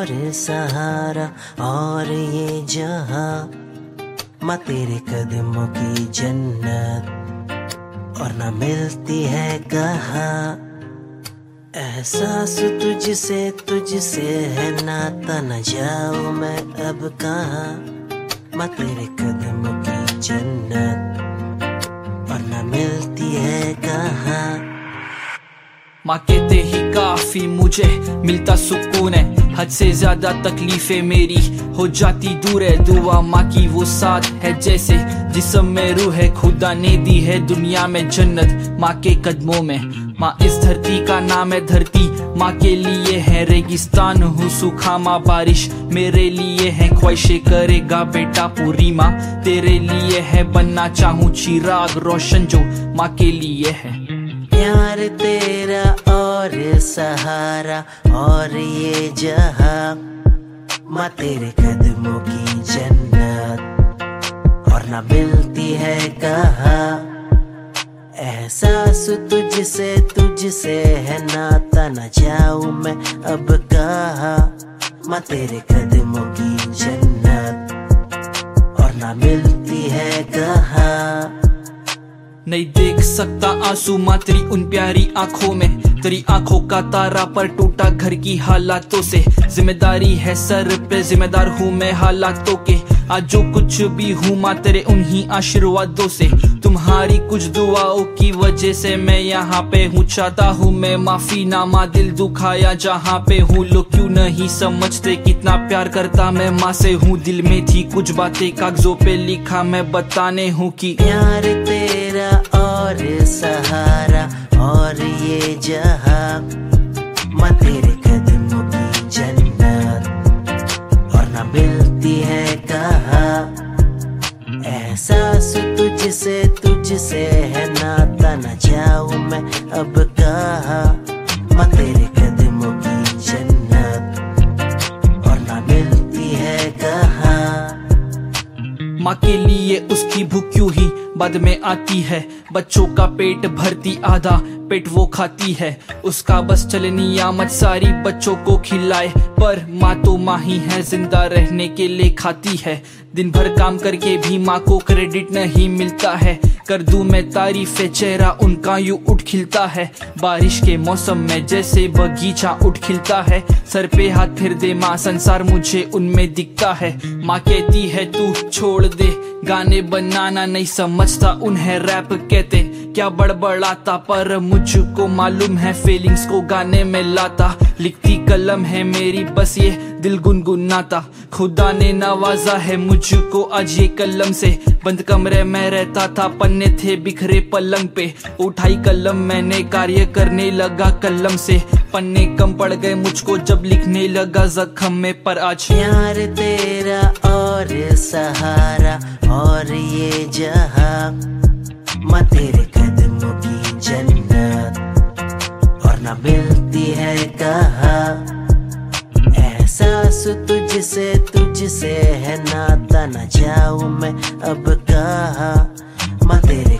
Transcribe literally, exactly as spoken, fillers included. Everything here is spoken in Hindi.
और सहारा और ये जहां, माँ तेरे कदमों की जन्नत और ना मिलती है कहाँ। एहसास तुझसे तुझसे है नाता, न जाऊं मैं अब कहाँ। माँ तेरे कदमों की जन्नत और न मिलती है कहाँ। माँ कहते ही काफी मुझे मिलता सुकून है, हद से ज्यादा तकलीफें मेरी हो जाती दूर है। दुआ माँ की वो साथ है जैसे जिस्म में रूह है, खुदा ने दी है दुनिया में जन्नत माँ के कदमों में। माँ इस धरती का नाम है धरती, माँ के लिए है रेगिस्तान हूँ सूखा, माँ बारिश मेरे लिए है ख्वाहिशें करेगा बेटा पूरी। माँ तेरे लिए है बनना चाहूँ चिराग रोशन जो माँ के लिए है। प्यार तेरा और सहारा और ये जहां, माँ तेरे कदमों की जन्नत और ना मिलती है कहाँ। एहसास तुझसे तुझसे है नाता, न जाऊं मैं अब कहाँ। माँ तेरे कदमों की जन्नत और ना मिलती है कहाँ। नहीं देख सकता आंसू माँ तेरी उन प्यारी आंखों में, तेरी आंखों का तारा पर टूटा घर की हालातों से। जिम्मेदारी है सर पे, जिम्मेदार हूँ मैं हालातों के। आज जो कुछ भी हूँ माँ तेरे उन्हीं आशीर्वादों से, तुम्हारी कुछ दुआओं की वजह से मैं यहाँ पे हूँ। चाहता हूँ मैं माफी ना माँ दिल दुखाया जहाँ पे हूँ। लोग क्यों नहीं समझते कितना प्यार करता मैं माँ से हूँ। दिल में थी कुछ बातें कागजों पे लिखा मैं बताने हूँ कि प्यार तेरा और सहारा और ये जहां, माँ तेरे कदमों की जन्नत और ना मिलती है कहाँ। एहसास तुझसे तुझसे है नाता, न जाऊं मैं अब कहाँ। माँ तेरे कदमों की जन्नत और ना मिलती है कहाँ। माँ के लिए उसकी भूख क्यों ही बाद में आती है, बच्चों का पेट भरती आधा पेट वो खाती है। उसका बस चले नियामत सारी बच्चों को खिलाए, पर माँ तो माँ ही है जिंदा रहने के लिए खाती है। दिन भर काम करके भी माँ को क्रेडिट नहीं मिलता है, कर दूं मैं तारीफे चेहरा उनका यूं उठ खिलता है। बारिश के मौसम में जैसे बगीचा उठ खिलता है, सर पे हाथ फिर दे माँ संसार मुझे उनमें दिखता है। माँ कहती है तू छोड़ दे गाने बनाना, नहीं समझता उन्हें रैप कहते क्या बड़बड़ाता, पर मुझको मालूम है फीलिंग्स को गाने में लाता। लिखती कलम है मेरी बस ये दिल गुनगुनाता, खुदा ने नवाजा है मुझको आज ये कलम से। बंद कमरे में रहता था पन्ने थे बिखरे पलंग पे, उठाई कलम मैंने कार्य करने लगा कलम से। पन्ने कम पड़ गए मुझको जब लिखने लगा जख्म में, पर आज प्यार तेरा और सहारा और ये जहां, माँ तेरे कदमों की जन्नत और ना मिलती है कहाँ। एहसास तुझसे तुझसे है नाता, न जाऊं मैं अब कहाँ। माँ तेरे